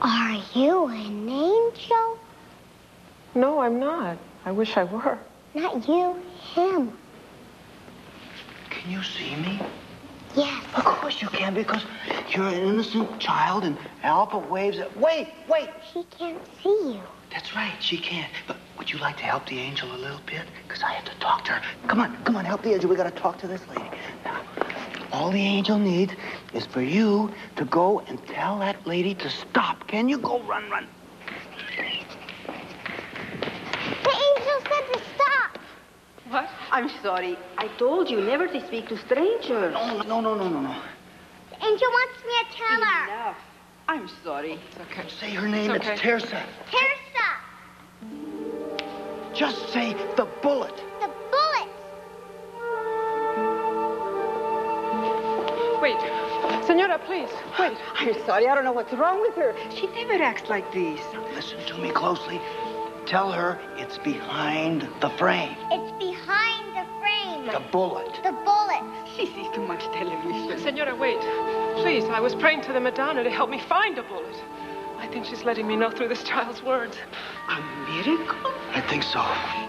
Are you an angel? No, I'm not. I wish I were. Not you, him. Can you see me? Yes. Of course you can, because you're an innocent child, and Alpha waves at... Wait! She can't see you. That's right, she can't. But would you like to help the angel a little bit? Because I have to talk to her. Come on, help the angel. We got to talk to this lady. Now, all the angel needs is for you to go and tell that lady to stop. Can you go? Run. The angel said to stop. What? I'm sorry. I told you never to speak to strangers. No. The angel wants me to tell her. Enough. I'm sorry. It's okay. Say her name. It's okay. It's Tirsa. Tirsa. Just say the bullet. The bullet. Wait. Senora, please, wait. I'm sorry. I don't know what's wrong with her. She never acts like this. Listen to me closely. Tell her it's behind the frame. It's behind the frame. The bullet. The bullet. She sees too much television. Senora, wait. Please, I was praying to the Madonna to help me find a bullet. I think she's letting me know through this child's words. A miracle? I think so.